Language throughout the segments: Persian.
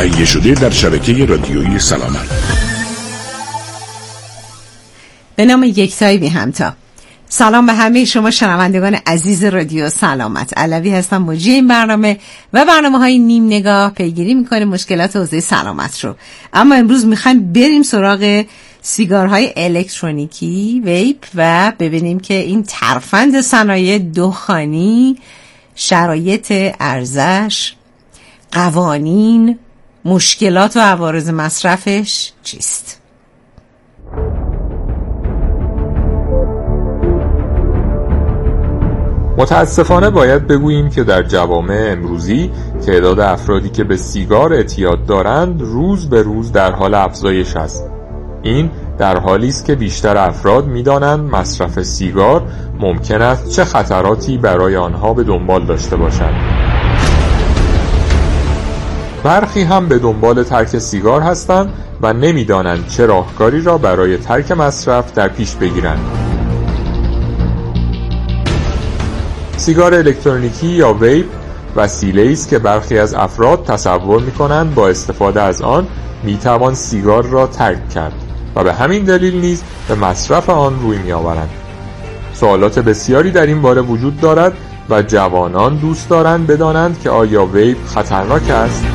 تهیه شده در شبکه رادیویی سلامت. به نام یکتایی بی همتا. سلام به همه شما شنوندگان عزیز رادیو سلامت. علوی هستم، مجری این برنامه و برنامه‌های نیم نگاه. پیگیری می‌کنیم مشکلات حوزه سلامت رو. اما امروز می‌خوایم بریم سراغ سیگارهای الکترونیکی ویپ و ببینیم که این ترفند صنایع دخانی، شرایط عرضش، قوانین، مشکلات و عوارض مصرفش چیست؟ متاسفانه باید بگوییم که در جوامع امروزی تعداد افرادی که به سیگار اعتیاد دارند روز به روز در حال افزایش است. این در حالی است که بیشتر افراد می‌دانند مصرف سیگار ممکن است چه خطراتی برای آنها به دنبال داشته باشد. برخی هم به دنبال ترک سیگار هستند و نمی‌دانند چه راهکاری را برای ترک مصرف در پیش بگیرند. سیگار الکترونیکی یا ویپ وسیله‌ای است که برخی از افراد تصور می‌کنند با استفاده از آن می‌توان سیگار را ترک کرد و به همین دلیل نیز به مصرف آن روی می‌آورند. سوالات بسیاری در این باره وجود دارد و جوانان دوست دارند بدانند که آیا ویپ خطرناک است؟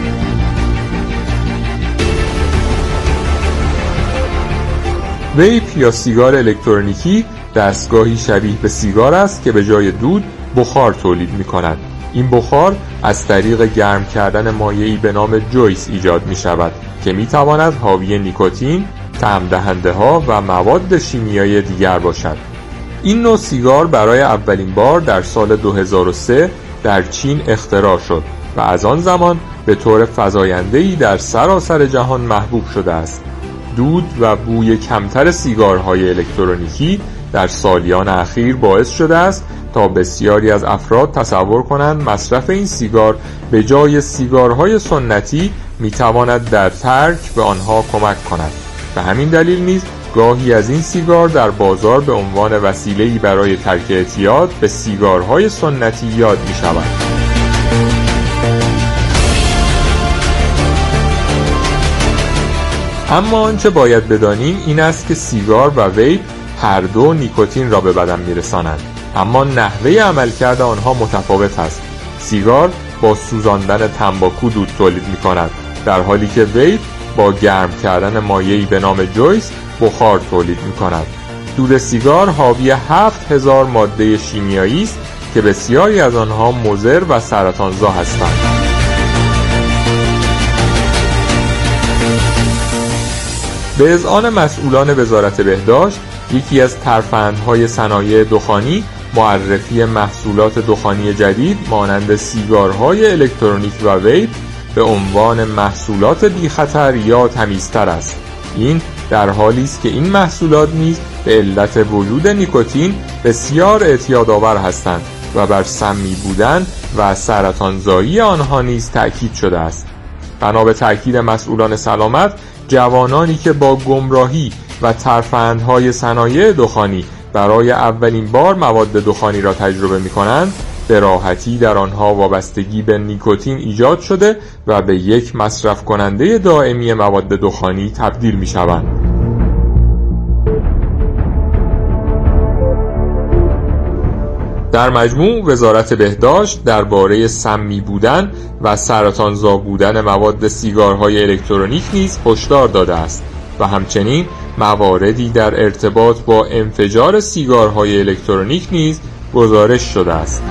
ویپ یا سیگار الکترونیکی دستگاهی شبیه به سیگار است که به جای دود بخار تولید می‌کند. این بخار از طریق گرم کردن مایعی به نام جویس ایجاد می‌شود که می‌تواند حاوی نیکوتین، طعم دهنده‌ها و مواد شیمیایی دیگر باشد. این نوع سیگار برای اولین بار در سال 2003 در چین اختراع شد و از آن زمان به طور فزاینده‌ای در سراسر جهان محبوب شده است. دود و بوی کمتر سیگارهای الکترونیکی در سالیان اخیر باعث شده است تا بسیاری از افراد تصور کنند مصرف این سیگار به جای سیگارهای سنتی میتواند در ترک به آنها کمک کند. به همین دلیل نیز گاهی از این سیگار در بازار به عنوان وسیله‌ای برای ترک اعتیاد به سیگارهای سنتی یاد می‌شود. اما آنچه باید بدانیم این است که سیگار و ویپ هر دو نیکوتین را به بدن میرسانند، اما نحوه عملکرد آنها متفاوت است. سیگار با سوزاندن تنباکو دود تولید می‌کند، در حالی که ویپ با گرم کردن مایعی به نام جویس بخار تولید می‌کند. دود سیگار حاوی 7000 ماده شیمیایی است که بسیاری از آنها مضر و سرطانزا هستند. به اذعان مسئولان وزارت بهداشت، یکی از ترفندهای صنایع دخانی معرفی محصولات دخانی جدید مانند سیگارهای الکترونیک و ویپ به عنوان محصولات بی خطر یا تمیزتر است. این در حالی است که این محصولات نیز به علت وجود نیکوتین بسیار اعتیادآور هستند و بر سمی بودن و سرطانزایی آنها نیز تأکید شده است. بنا به تأکید مسئولان سلامت، جوانانی که با گمراهی و ترفندهای صنایع دخانی برای اولین بار مواد دخانی را تجربه می‌کنند، به راحتی در آنها وابستگی به نیکوتین ایجاد شده و به یک مصرف کننده دائمی مواد دخانی تبدیل می‌شوند. در مجموع وزارت بهداشت درباره سمی بودن و سرطانزا بودن مواد سیگارهای الکترونیک نیز هشدار داده است و همچنین مواردی در ارتباط با انفجار سیگارهای الکترونیک نیز گزارش شده است.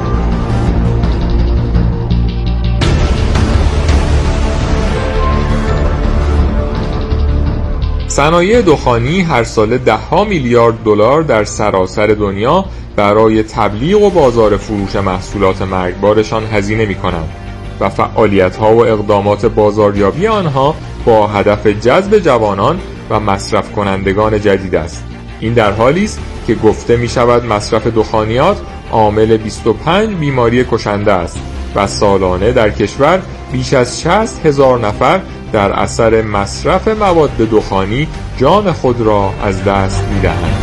صنایع دخانی هر ساله $10 میلیارد در سراسر دنیا برای تبلیغ و بازار فروش محصولات مرگبارشان هزینه می‌کنند و فعالیت‌ها و اقدامات بازاریابی آنها با هدف جذب جوانان و مصرف کنندگان جدید است. این در حالی است که گفته می‌شود مصرف دخانیات عامل 25 بیماری کشنده است و سالانه در کشور بیش از 60,000 نفر در اثر مصرف مواد دخانی جان خود را از دست می‌دهند.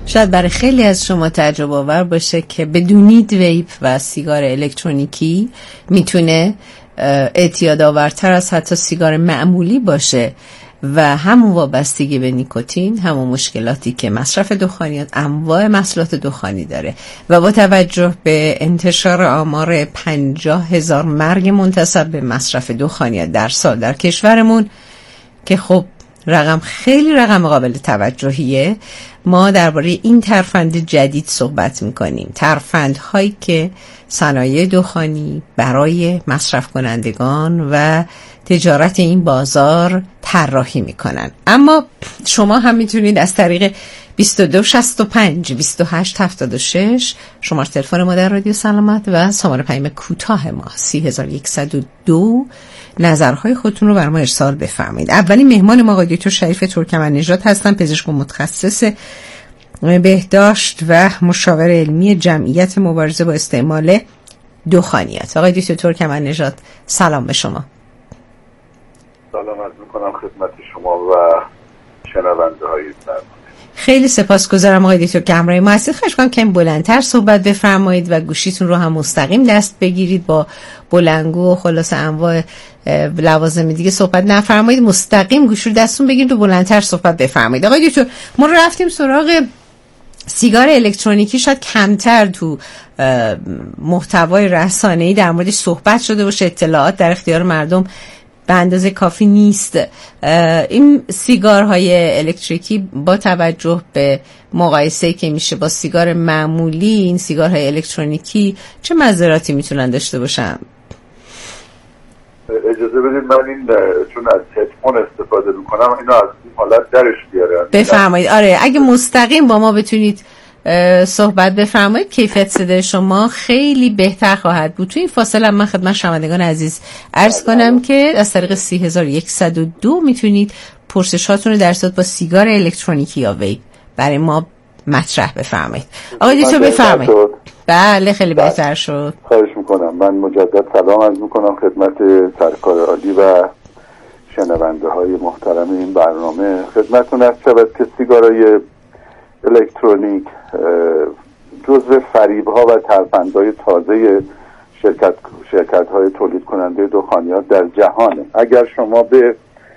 شاید برای خیلی از شما تعجب آور باشه که بدونید ویپ و سیگار الکترونیکی میتونه اعتیاد آورتر از حتی سیگار معمولی باشه و همون وابستگی به نیکوتین، همون مشکلاتی که مصرف دخانیات، انواع محصولات دخانی داره و با توجه به انتشار آمار 50,000 مرگ منتسب به مصرف دخانیات در سال در کشورمون که خب رقم خیلی رقم قابل توجهیه، ما درباره این ترفند جدید صحبت میکنیم. ترفندهایی که صنایع دخانی برای مصرف کنندگان و تجارت این بازار طراحی میکنن. اما شما هم میتونید از طریق 2265 2876 شماره تلفن ما در رادیو سلامت و شماره پیام کوتاه ما 3102 نظرهای خودتون رو بر ما ارسال بفرمایید. اولین مهمان ما آقای دکتر شریف ترکمن‌نژاد هستن، پزشک متخصص بهداشت و مشاور علمی جمعیت مبارزه با استعمال دخانیات. آقای دکتر ترکمن‌نژاد سلام به شما. سلام عرض می‌کنم خدمت شما و شنونده های برنامه. خیلی سپاسگزارم آقای دکتر که همراه ما هستید. خواهش می‌کنم کمی بلندتر صحبت بفرمایید و گوشیتون رو هم مستقیم دست بگیرید، با بلندگو و خلاص انواع لوازم دیگه صحبت نفرمایید، مستقیم گوشی رو دستتون بگیرید و بلندتر صحبت بفرمایید. آقای دکتر ما رفتیم سراغ سیگار الکترونیکی، شاید کمتر تو محتوای رسانه‌ای در موردش صحبت شده باشه، اطلاعات در اختیار مردم به اندازه کافی نیست. این سیگارهای الکتریکی با توجه به مقایسه‌ای که میشه با سیگار معمولی، این سیگارهای الکترونیکی چه مضراتی میتونن داشته باشن؟ اجازه بدید من این چون از هدفون استفاده میکنم اینو از این حالت درش بیارم. بفرمایید. آره اگه مستقیم با ما بتونید صحبت بفرمایید کیفیت صدای شما خیلی بهتر خواهد بود. تو این فاصله من خدمت شنوندگان عزیز عرض کنم که از طریق 3102 میتونید پرسشاتون رو در صورت با سیگار الکترونیکی یا ویپ برای ما مطرح بفرمایید. آقای دکتر بفرمایید. بله خیلی بهتر شد. خواهش میکنم. من مجدد سلام عرض میکنم خدمت سرکار عالی و شنونده های محترم این برنامه. خدمتتون عرض شود که سیگارهای الکترونیک جزو فریب‌ها و ترفندهای تازه شرکت‌های تولید کننده دخانیات در جهانه. اگر شما به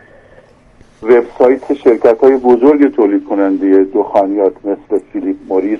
وبسایت شرکت‌های بزرگ تولید کننده دخانیات مثل فیلیپ موریس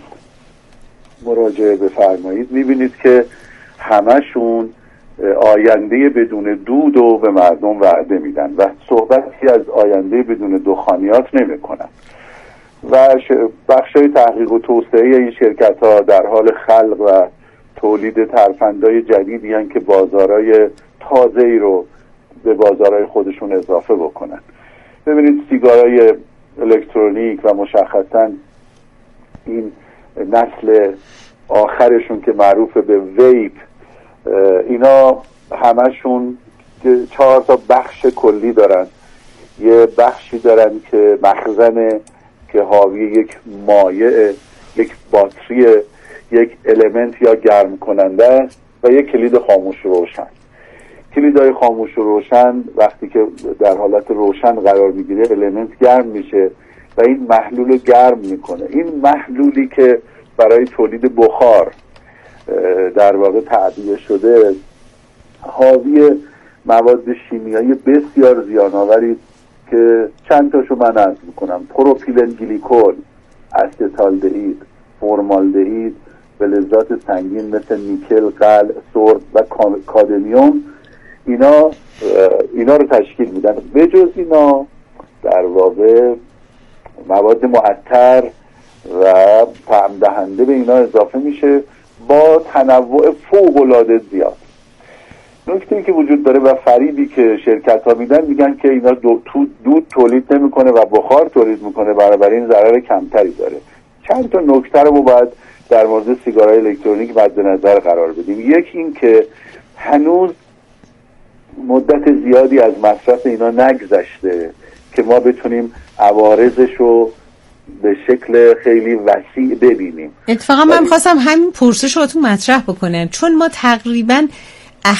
مراجعه بفرمایید می‌بینید که همشون آینده بدون دود رو به مردم وعده میدن و صحبتی از آینده بدون دخانیات نمی‌کنن. و بخشای تحقیق و توسعه این شرکت ها در حال خلق و تولید ترفندهای جدیدی هستند که بازارهای تازه‌ای رو به بازارهای خودشون اضافه بکنن. ببینید سیگارهای الکترونیک و مشخصاً این نسل آخرشون که معروف به ویپ، اینا همشون 4 تا بخش کلی دارن. یه بخشی دارن که مخزن که حاوی یک مایع، یک باتری، یک المنت یا گرم کننده است و یک کلید خاموش و روشن. کلیدهای خاموش و روشن وقتی که در حالت روشن قرار میگیره المنت گرم میشه و این محلول رو گرم میکنه. این محلولی که برای تولید بخار در واقع تعبیه شده حاوی مواد شیمیایی بسیار زیان‌آوری که چند تاشو من عرض میکنم: پروپیلن گلیکول، استالدهید، فرمالدهید، فلزات سنگین مثل نیکل، قل، سرب و کادمیوم، اینا رو تشکیل میدن. به جز اینا در واقع مواد معطر و طعم دهنده به اینا اضافه میشه با تنوع فوق‌العاده زیاد. نکته‌ای که وجود داره و فریبی که شرکت‌ها میدن، میگن که اینا دود تولید نمیکنه و بخار تولید میکنه، بنابراین ضرر کمتری داره. چند تا نکته رو باید در مورد سیگارهای الکترونیک مد نظر قرار بدیم. یکی این که هنوز مدت زیادی از مصرف اینا نگذشته که ما بتونیم عوارضش رو به شکل خیلی وسیع ببینیم. اتفاقا من خواستم همین پرسش رو تو مطرح بکنم، چون ما تقریباً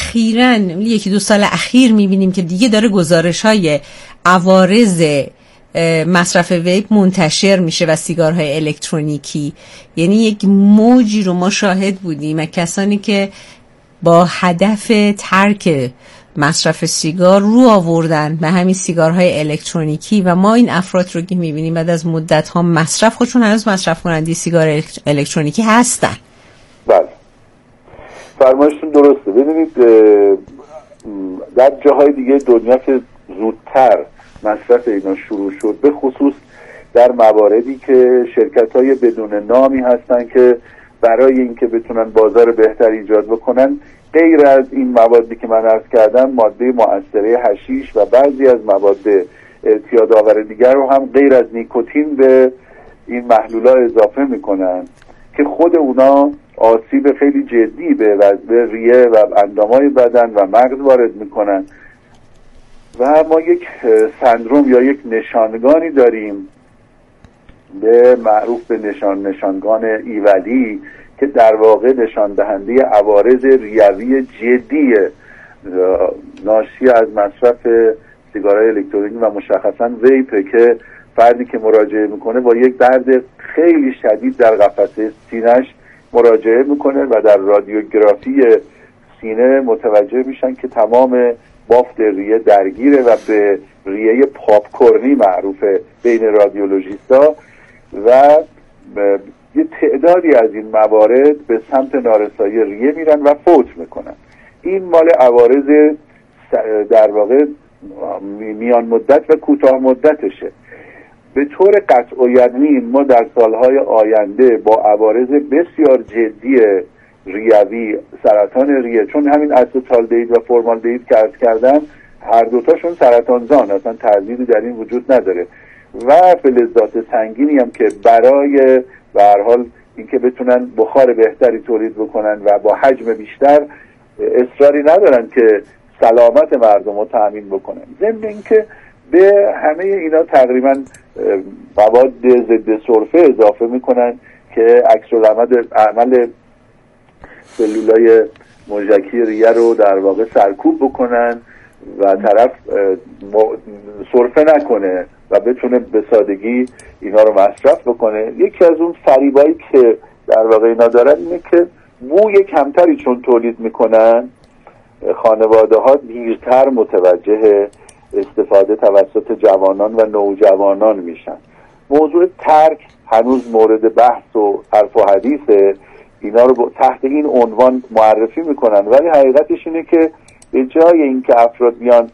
اخیراً 1-2 سال اخیر میبینیم که دیگه داره گزارش‌های عوارض مصرف ویپ منتشر میشه و سیگارهای الکترونیکی، یعنی یک موجی رو ما شاهد بودیم و کسانی که با هدف ترک مصرف سیگار رو آوردن به همین سیگارهای الکترونیکی و ما این افراد رو که میبینیم بعد از مدت ها مصرف، خودشون هنوز مصرف کننده سیگار الکترونیکی هستن. بله فرمایشتون درسته. ببینید در جاهای دیگه دنیا که زودتر مصرف اینا شروع شد، به خصوص در مواردی که شرکت‌های بدون نامی هستن که برای اینکه بتونن بازار بهتری ایجاد بکنن، غیر از این موادی که من عرض کردم، ماده مؤثره حشیش و بعضی از مواد اعتیادآور دیگر رو هم غیر از نیکوتین به این محلول‌ها اضافه میکنن که خود اونا آسیب خیلی جدی به ریه و اندامای بدن و مغز وارد میکنن و ما یک سندروم یا یک نشانگانی داریم به معروف به نشانگان ایولی که در واقع نشان دهنده عوارض ریوی جدی ناشی از مصرف سیگارهای الکترونیکی و مشخصا ویپ که فردی که مراجعه میکنه با یک درد خیلی شدید در قفسه سینه‌اش مراجعه میکنه و در رادیوگرافی سینه متوجه میشن که تمام بافت ریه درگیره و به ریه پاپکورنی معروفه بین رادیولوژیستا و یه تعدادی از این موارد به سمت نارسایی ریه میرن و فوت میکنن. این مال عوارض در واقع میان مدت و کوتاه مدتشه. به طور قطع و یقین ما در سالهای آینده با عوارض بسیار جدی ریوی، سرطان ریه، چون همین استالدهید و فرمالدهید که عرض کردم هر دوتاشون سرطانزان، اصلا تردیدی در این وجود نداره و فلزات سنگینی هم که برای به هر حال اینکه بتونن بخار بهتری تولید بکنن و با حجم بیشتر اصراری ندارن که سلامت مردم رو تأمین بکنن. ضمن اینکه به همه اینا تقریبا مواد ضد سرفه اضافه میکنن که عکس‌العمل سلولای موژکی ریه رو در واقع سرکوب بکنن و طرف سرفه نکنه و بتونه به سادگی اینا رو مصرف بکنه. یکی از اون فریبایی که در واقع اینا دارن اینه که بوی کمتری چون تولید میکنن، خانواده ها دیرتر متوجه استفاده توسط جوانان و نوجوانان میشن. موضوع ترک هنوز مورد بحث و حرف و حدیثه، اینا رو تحت این عنوان معرفی میکنن، ولی حقیقتش اینه که به جای اینکه افراد بیان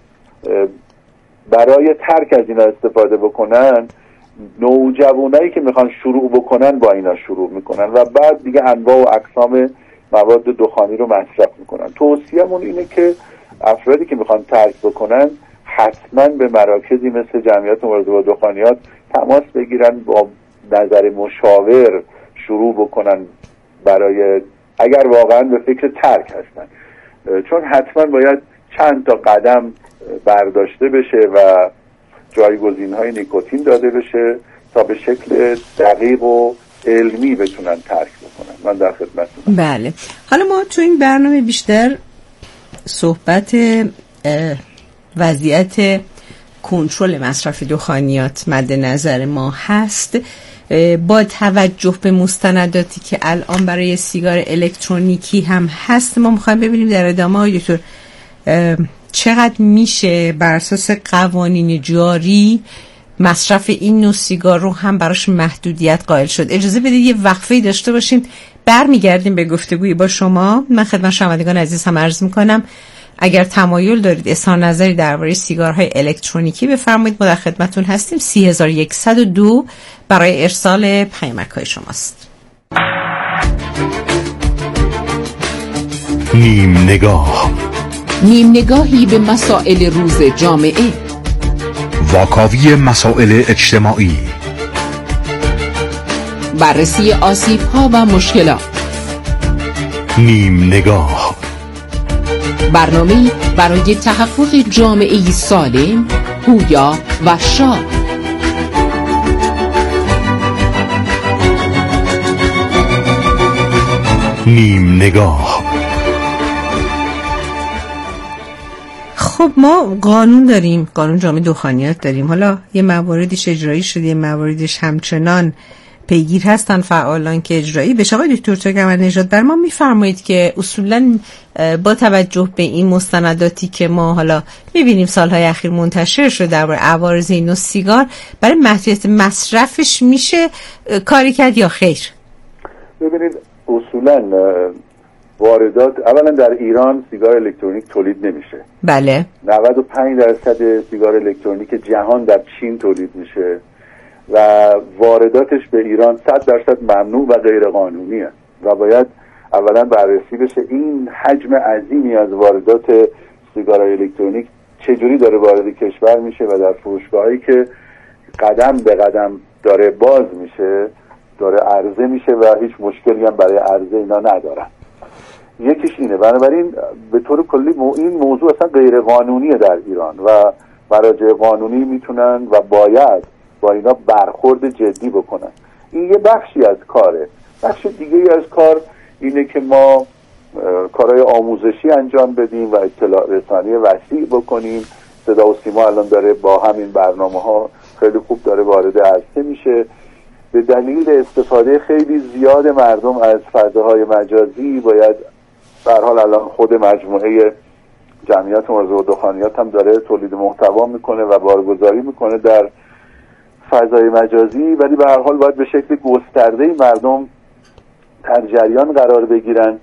برای ترک از اینا استفاده بکنن، نوجوانایی که میخوان شروع بکنن با اینا شروع میکنن و بعد دیگه انواع و اقسام مواد دخانی رو مصرف میکنن. توصیه‌مون اینه که افرادی که میخوان ترک بکنن حتما به مراکزی مثل جمعیت مبارزه با دخانیات تماس بگیرن، با نظر مشاور شروع بکنن برای اگر واقعا به فکر ترک هستن، چون حتما باید چند تا قدم برداشته بشه و جایگزین‌های نیکوتین داده بشه تا به شکل دقیق و علمی بتونن ترک بکنن. من در خدمتتونم. بله، حالا ما تو این برنامه بیشتر صحبت وضعیت کنترل مصرف دخانیات مد نظر ما هست. با توجه به مستنداتی که الان برای سیگار الکترونیکی هم هست، ما میخوایم ببینیم در ادامه های دکتر چقدر میشه بر اساس قوانین جاری مصرف این نوع سیگار رو هم براش محدودیت قائل شد. اجازه بدید یه وقفه‌ای داشته باشیم، برمیگردیم به گفتگوی با شما. من خدمت شنوندگان عزیز هم عرض میکنم اگر تمایل دارید اظهار نظری درباره سیگارهای الکترونیکی بفرمایید، ما در خدمتتون هستیم. 3102 برای ارسال پیامک‌های شماست. نیم نگاه، نیم نگاهی به مسائل روز جامعه، واکاوی مسائل اجتماعی، بررسی آسیب‌ها و مشکلات. نیم نگاه، برنامه‌ای برای تحقق جامعه‌ای سالم، پویا و شاد. نیم نگاه. خب ما قانون داریم، قانون جامع دخانیات داریم، حالا یه مواردش اجرایی شده، یه مواردش همچنان پیگیر هستن فعالان که اجرایی بشه. آقای دکتر ترکمن‌نژاد، بر ما میفرمایید که اصولاً با توجه به این مستنداتی که ما حالا میبینیم سالهای اخیر منتشر شده درباره عوارض این نوع سیگار، برای محدودیت مصرفش میشه کاری کرد یا خیر؟ ببینید اصولاً واردات، اولا در ایران سیگار الکترونیک تولید نمیشه. بله. 95% سیگار الکترونیک جهان در چین تولید میشه و وارداتش به ایران 100% ممنوع و غیر قانونیه و باید اولا بررسی بشه این حجم عظیمی از واردات سیگارهای الکترونیک چجوری داره وارد کشور میشه و در فروشگاهایی که قدم به قدم داره باز میشه داره عرضه میشه و هیچ مشکلی هم برای عرضه اینا ندارن. یکیش اینه. بنابراین به طور کلی این موضوع اصلا غیر قانونیه در ایران و مراجع قانونی میتونن و باید با اینا برخورد جدی بکنن. این یه بخشی از کاره. بخش دیگه از کار اینه که ما کارهای آموزشی انجام بدیم و اطلاع رسانی وسیع بکنیم. صدا و سیما الان داره با همین برنامه ها خیلی خوب داره وارد عرصه میشه. به دلیل استفاده خیلی زیاد مردم از فضاهای مجازی باید به هر حال الان خود مجموعه جمعیت موضوع دخانیات هم داره تولید محتوا میکنه و بارگذاری میکنه در فضای مجازی، ولی به هر حال باید به شکل گسترده مردم در جریان قرار بگیرن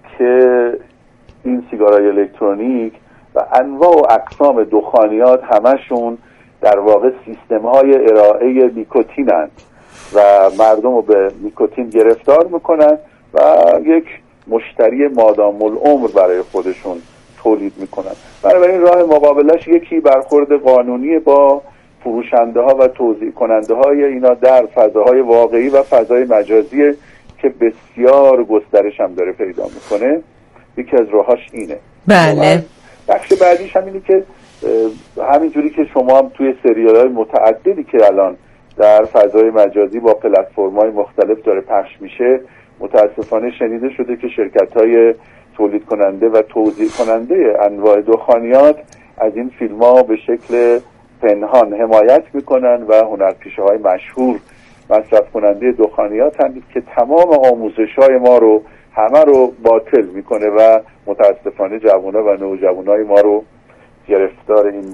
که این سیگارهای الکترونیک و انواع و اقسام دخانیات همشون در واقع سیستم‌های ارائه نیکوتینند و مردم رو به نیکوتین گرفتار میکنن و یک مشتری مادام العمر برای خودشون تولید میکنن. بنابراین راه مقابلش یکی برخورد قانونی با فروشنده ها و توزیع کننده های اینا در فضاهای واقعی و فضای مجازی که بسیار گسترش هم داره پیدا میکنه. یکی از راهاش اینه. بله. بخش بعدیش هم اینه که همینجوری که شما هم توی سریال های متعددی که الان در فضای مجازی با پلتفرم‌های مختلف داره پخش میشه، متاسفانه شنیده شده که شرکت‌های تولید کننده و توزیع کننده انواع دخانیات از این فیلم‌ها به شکل پنهان حمایت میکنن و هنرپیشه‌های مشهور مصرف کننده دخانیات هم که تمام آموزش‌های ما رو همه رو باطل میکنه و متاسفانه جوان‌ها و نوجوانای ما رو گرفتار این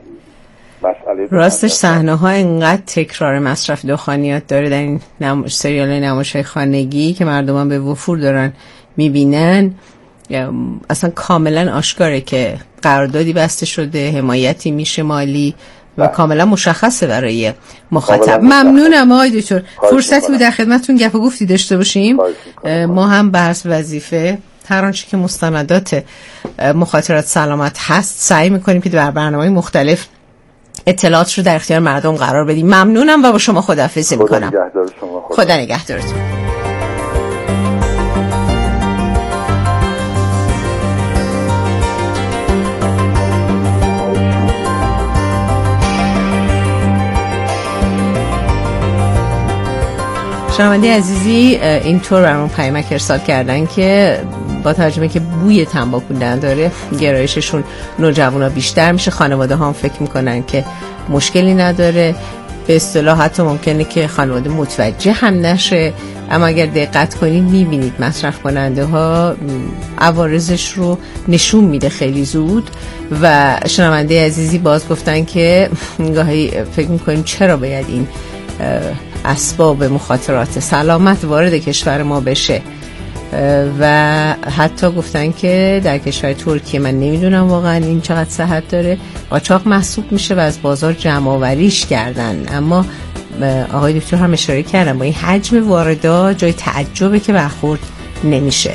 مسئله. راستش صحنه‌ها اینقدر تکرار مصرف دخانیات داره در این سریال نمایش‌های خانگی که مردمان به وفور دارن میبینن. اصلا کاملا آشکاره که قراردادی بسته شده، حمایتی میشه مالی و کاملا مشخصه برای مخاطب. ممنونم آقای دکتر. فرصتی بود در خدمتتون گپ و گفتی داشته باشیم. ما هم بحث وظیفه هر آنچه که مستندات مخاطرات سلامت هست سعی میکنیم که در برنامه‌های مختلف اطلاعات رو در اختیار مردم قرار بدیم. ممنونم و با شما خداحافظی میکنم. خدا نگهدارتون. شنونده عزیزی، اینطور برامون پیامک ارسال کردن که با توجه به که بوی تنباکو داره گرایششون نوجوانا بیشتر میشه. خانواده ها هم فکر میکنن که مشکلی نداره، به اصطلاح حتی ممکنه که خانواده متوجه هم نشه، اما اگر دقت کنید میبینید مصرف کننده ها عوارضش رو نشون میده خیلی زود. و شنونده عزیزی باز گفتن که گاهی فکر میکنیم چرا باید این اسباب مخاطرات سلامت وارد کشور ما بشه و حتی گفتن که در کشور ترکیه من نمیدونم واقعا این چقدر صحت داره، قاچاق محسوب میشه و از بازار جمع آوریش کردن. اما آقای دکتر هم اشاره کردن با این حجم واردات جای تعجبه که برخورد نمیشه.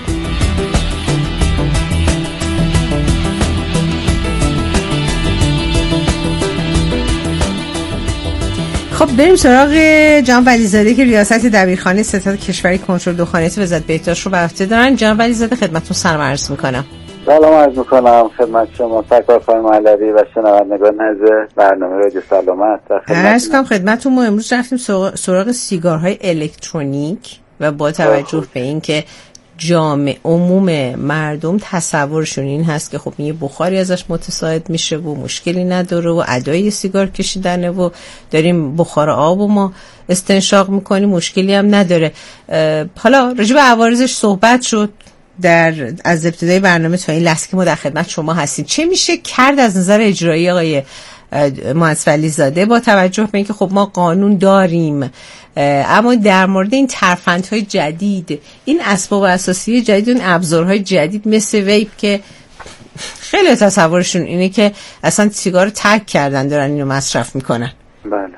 خب بریم سراغ جناب ولیزاده که ریاست دبیرخانه ستاد کشوری کنترل دخانیات وزارت بهداشت رو بر عهده دارن. جناب ولیزاده خدمتتون سلام عرض میکنم. سلام عرض میکنم خدمت شما سرکار خانم علوی و شنوندگان عزیز برنامه رادیو سلامت. عرض کنم خدمتتون ما امروز رفتیم سراغ سیگارهای الکترونیک و با توجه به این که عموم مردم تصورشون این هست که خب یه بخاری ازش متساعد میشه و مشکلی نداره و ادای سیگار کشیدنه و داریم بخار آب و ما استنشاق میکنیم، مشکلی هم نداره. حالا راجع به عوارضش صحبت شد از ابتدای برنامه تا این لحظه که ما در خدمت شما هستیم. چه میشه کرد از نظر اجرایی آقای مهندس ولی زاده با توجه به اینکه خب ما قانون داریم، اما در مورد این ترفندهای جدید، این اسباب اساسی جدید، این ابزارهای جدید مثل ویپ که خیلی تصورشون اینه که اصلا سیگار رو ترک کردن دارن اینو مصرف میکنن. بله.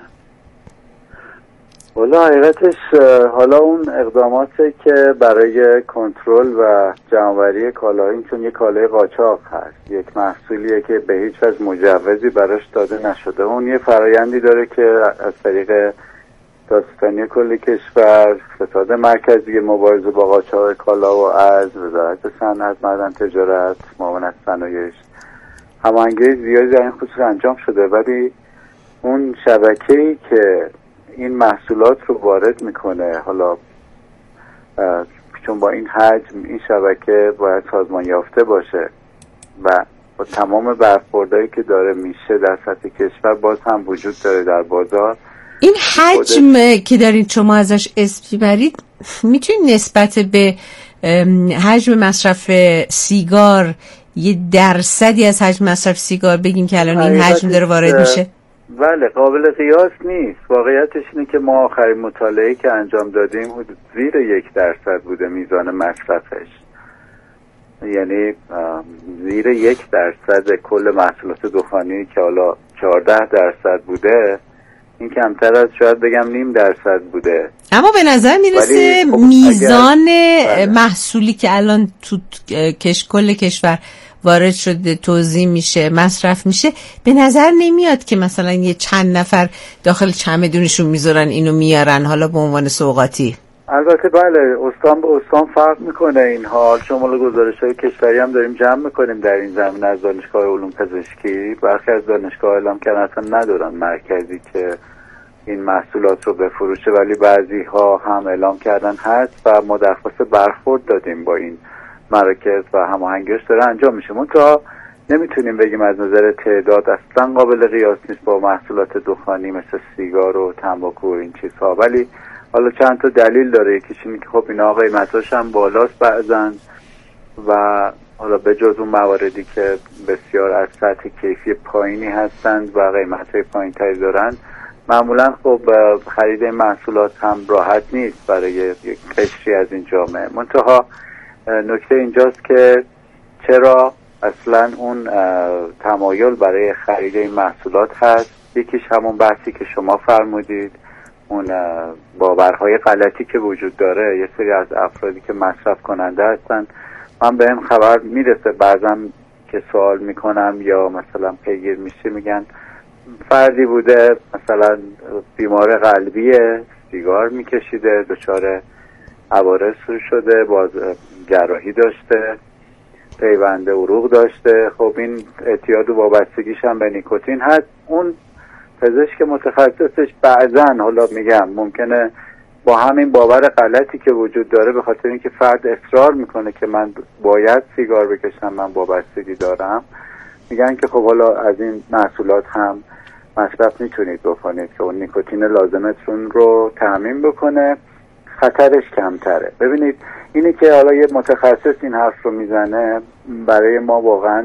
والا حقیقتش حالا اون اقداماتی که برای کنترل و جمع‌آوری کالا، این چون یک کالای قاچاق هست، یک محصولیه که به هیچ وجه مجوزی براش داده نشده، اون یه فرایندی داره که از طریق دادستانی کل کشور، ستاد مرکزی مبارزه با قاچاق کالا و از وزارت صنعت، معدن، تجارت، معاونت صنایع هماهنگی زیادی در این خصوص انجام شده، ولی اون شبکه‌ای که این محصولات رو وارد میکنه، حالا چون با این حجم این شبکه باید سازمان یافته باشه و با تمام برخوردهایی که داره میشه در سطح کشور باز هم وجود داره در بازار. این حجم که دارین شما ازش اسم میبرید میتونید نسبت به حجم مصرف سیگار یه درصدی از حجم مصرف سیگار بگیم که الان این حجم داره وارد میشه؟ بله، قابل قیاس نیست. واقعیتش اینه که ما آخرین مطالعه‌ای که انجام دادیم زیر 1% بوده میزان مصرفش، یعنی زیر 1% کل محصولات دخانی که حالا 14% بوده، این کمتر از شاید بگم 0.5% بوده. اما به نظر میرسه خب میزان محصولی که الان تو کل کشور وارد شده، توزیع میشه، مصرف میشه، به نظر نمیاد که مثلا یه چند نفر داخل چمدونشون میذارن اینو میارن حالا به عنوان سوغاتی. البته بله، استان به استان فرق میکنه این حال. شمال گزارش‌های کشوری هم داریم جمع میکنیم در این زمینه از دانشگاه علوم پزشکی. برخی از دانشگاه اعلام کردن اصلا ندارن مرکزی که این محصولات رو بفروشه، ولی بعضی ها هم اعلام کردن هست و ما درخواست برخورد دادیم با این مراکز و هماهنگیش داره انجام میشه. منتها نمیتونیم بگیم از نظر تعداد اصلا قابل قیاس نیست با محصولات دخانی مثل سیگار و تنباکو و این چیزها، ولی حالا چند تا دلیل داره. یکیش اینه که خب اینا قیمتاش هم بالاست بعضن و حالا به جز اون مواردی که بسیار از سطح کیفی پایینی هستند و قیمت‌های پایین‌تری دارن، معمولا خب خرید محصولات هم راحت نیست برای یک قشری از این جامعه. منتها نکته اینجاست که چرا اصلا اون تمایل برای خرید این محصولات هست. یکیش همون بحثی که شما فرمودید، اون باورهای غلطی که وجود داره. یه سری از افرادی که مصرف کننده هستن، من بهم خبر میرسه بعضا که سوال میکنم یا مثلا پیگیر میشه، میگن فردی بوده مثلا بیمار قلبیه، سیگار میکشیده، دچار عوارض شده، باز جراحی داشته، پیوند عروق داشته، خب این اعتیاد و وابستگیش هم به نیکوتین هست. اون پزشک متخصصش بعضا حالا میگم ممکنه با همین باور غلطی که وجود داره، به خاطر اینکه فرد اصرار میکنه که من باید سیگار بکشم، من وابستگی دارم، میگن که خب حالا از این محصولات هم مصرف میتونید بکنید که اون نیکوتین لازمتون رو تامین بکنه، خطرش کمتره. ببینید اینی که حالا یه متخصص این حرف رو میزنه برای ما واقعا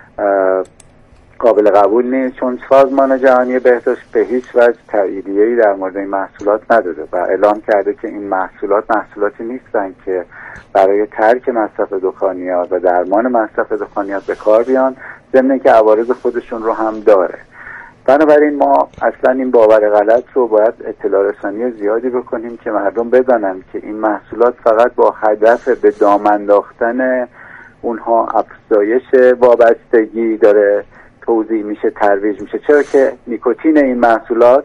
قابل قبول نیست، چون سازمان جهانی بهداشت به هیچ وجه تاییدیه‌ای در مورد این محصولات نداده و اعلام کرده که این محصولاتی نیستن که برای ترک مصرف دخانیات و درمان مصرف دخانیات به کار بیان، ضمن اینکه عوارض خودشون رو هم داره. بنابراین ما اصلا این باور غلط رو باید اطلاع رسانی زیادی بکنیم که مردم بدانن که این محصولات فقط با هدف به دام انداختن اونها افزایش وابستگی داره توزیع میشه، ترویج میشه. چرا که نیکوتین این محصولات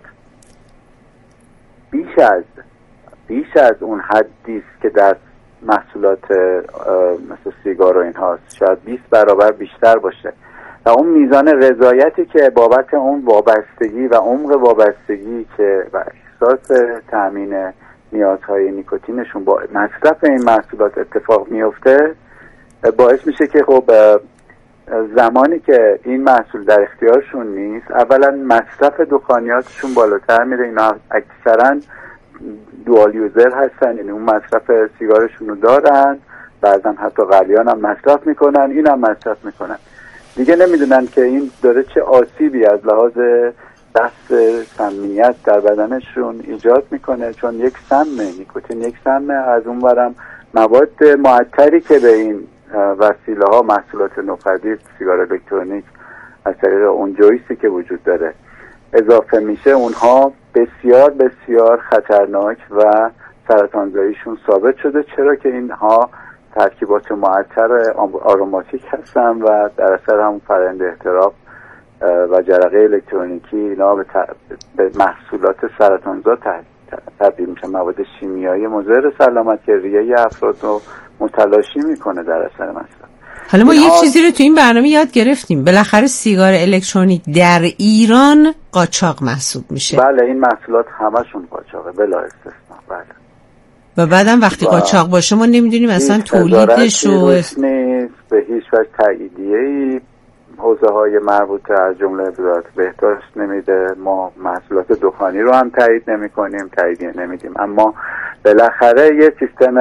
بیش از اون حدی است که در محصولات مثل سیگار و این هاست، شاید 20 برابر بیشتر باشه و اون میزان رضایتی که بابت اون وابستگی و عمق وابستگی که و احساس تأمین نیازهای نیکوتینشون با مصرف این محصولات اتفاق میفته، باعث میشه که خب زمانی که این محصول در اختیارشون نیست، اولا مصرف دخانیاتشون بالاتر میره. اینا اکثرا دوال یوزر هستن، یعنی اون مصرف سیگارشون رو دارن، بعضا حتی قلیان هم مصرف میکنن، این هم مصرف میکنن، دیگه نمیدونن که این داره چه آسیبی از لحاظ بحث سمیت در بدنشون ایجاد میکنه، چون یک سمه، نیکوتین یک سمه. از اون برم مواد معطری که به این وسیله ها، محصولات نوپدید، سیگار الکترونیک از طریق اون جویسی که وجود داره اضافه میشه، اونها بسیار بسیار خطرناک و سرطانزاییشون ثابت شده. چرا که اینها ترکیبات معطر آروماتیک هستن و در اثر همون فرآیند احتراق و جرقه الکترونیکی اینا به محصولات سرطانزا تبدیل میشن. مواد شیمیایی مضر سلامت که ریه افراد رو متلاشی میکنه در اثر مصرف. حالا ما یک چیزی رو تو این برنامه یاد گرفتیم، بالاخره سیگار الکترونیک در ایران قاچاق محسوب میشه. بله، این محصولات همشون قاچاقه بلا استثنا. بله. و بعدم وقتی قاچاق باشه ما نمیدونیم اصلا تولیدش رو نیست، به هیچ وجه تاییدیه‌ای حوزه های مربوطه از جمله وزارت بهداشت نمیده. ما محصولات دخانی رو هم تایید نمی کنیم، تاییدیه نمیدیم، اما بالاخره یه سیستم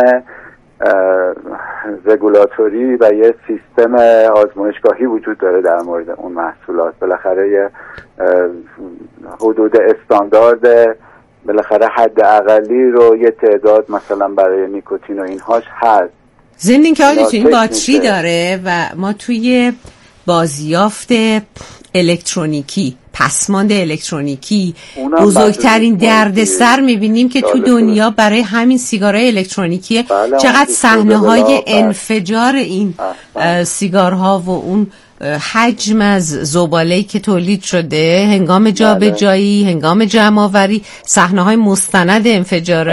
رگولاتوری و یه سیستم آزمایشگاهی وجود داره در مورد اون محصولات. بالاخره یه حدود استاندارد، بالاخره حد اقلی رو یه تعداد مثلا برای نیکوتین و اینهاش هست. ضمن که آقای این باتری داره و ما توی بازیافت الکترونیکی، پسماند الکترونیکی بزرگترین دردسر میبینیم که تو دنیا برای همین سیگارهای الکترونیکی چقدر صحنه‌های انفجار این سیگارها و اون حجم از زباله‌ای که تولید شده هنگام جابجایی، هنگام جمع‌آوری، صحنه‌های مستند انفجار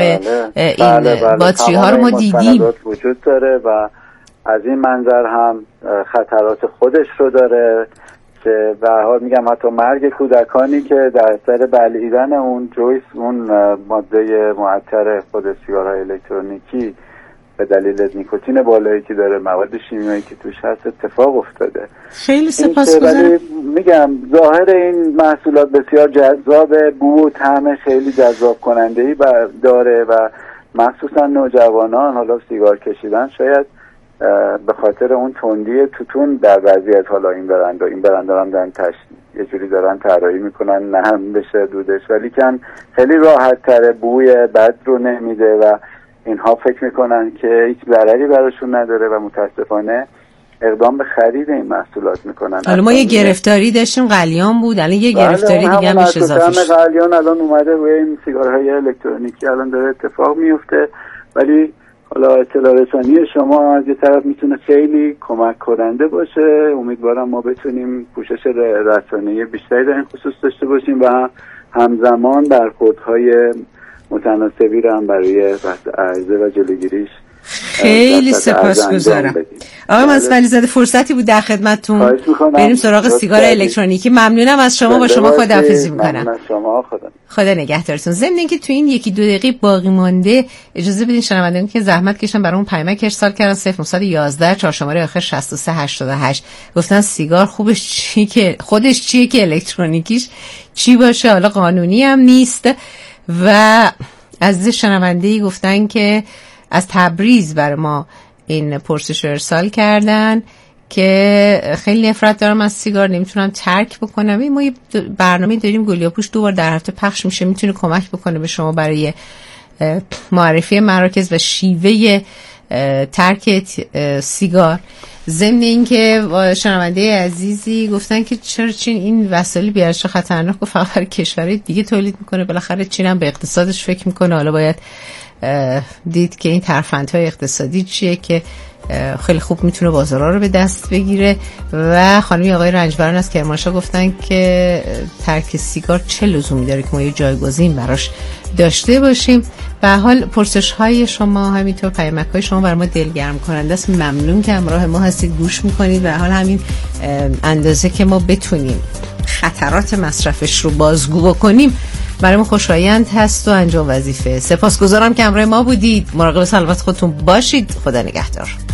این باتری ها رو ما دیدیم. وجود داره و از این منظر هم خطرات خودش رو داره که به هر حال میگم حتی مرگ کودکانی که در اثر بلعیدن اون جویس، اون ماده معطر خود سیگارهای الکترونیکی به دلیل نیکوتین بالایی که داره، مواد شیمیایی که توش هست، اتفاق افتاده. خیلی سپاسگزارم. میگم ظاهر این محصولات بسیار جذابه، بو و طعم خیلی جذاب کننده‌ای داره و مخصوصا نوجوانان حالا سیگار کشیدن شاید به خاطر اون تندی توتون در بعضی از حالا این برنده هم دارن یه جوری دارن طراحی میکنن نرم بشه دودش، ولی کن خیلی راحت تره، بوی بد رو نمیده و اینها فکر میکنن که هیچ ضرری براشون نداره و متاسفانه اقدام به خرید این محصولات میکنن. حالا ما یه گرفتاری داشتیم، قلیان بود، الان یه گرفتاری دیگه هم میشه اضافه شد. قلیان الان اومده روی این سیگارهای الکترونیکی الان داره اتفاق میفته، ولی حالا اطلاع رسانی شما از یه طرف میتونه خیلی کمک کننده باشه. امیدوارم ما بتونیم پوشش رسانه‌ای بیشتری در این خصوص داشته باشیم و همزمان برخوردهای متناسبی رو هم برای بحث عرضه و جلوگیریش خیلی سپاسگزارم. آقای مصطفی زاده، فرصتی بود در خدمتتون. بریم سراغ سیگار الکترونیکی. ممنونم از شما. با شما خداحافظی میکنم. خدا نگهدارتون. ضمن اینکه تو این 1-2 دقیقه باقی مانده اجازه بدین شنوندگان که زحمت کشن برامون پیامک ارسال کردن 0911 4 شماره آخر 6388 گفتن سیگار خوبش چی که خودش چیه که الکترونیکیش چی باشه، حالا قانونی هم نیست. و از شنونده‌ای گفتن که از تبریز برای ما این پرسش رو ارسال کردن که خیلی نفرت دارم از سیگار، نمیتونم ترک بکنم. ما یه برنامه داریم گلیاپوش 2 بار در هفته پخش میشه، میتونه کمک بکنه به شما برای معرفی مراکز و شیوه ترک سیگار. ضمن اینکه شنونده عزیزی گفتن که چرا چین این وسایل بیارش خطرناک و فقط برای کشورهای دیگه تولید میکنه، بالاخره چین هم به اقتصادش فکر میکنه. حالا باید دید که این ترفندهای اقتصادی چیه که خیلی خوب میتونه بازارها رو به دست بگیره. و خانمی آقای رنجبران از کرمانشاه گفتن که ترک سیگار چه لزومی داره که ما یه جایگزین براش داشته باشیم. به حال پرسش های شما همینطور پیامک های شما بر ما دلگرم کننده است. ممنون که همراه ما هستید، گوش میکنید. به حال همین اندازه که ما بتونیم خطرات مصرفش رو بازگو بکنیم برای ما خوشایند هست و انجام وظیفه. سپاسگزارم که همراه ما بودید. مراقب سلامت خودتون باشید. خدا نگهدار.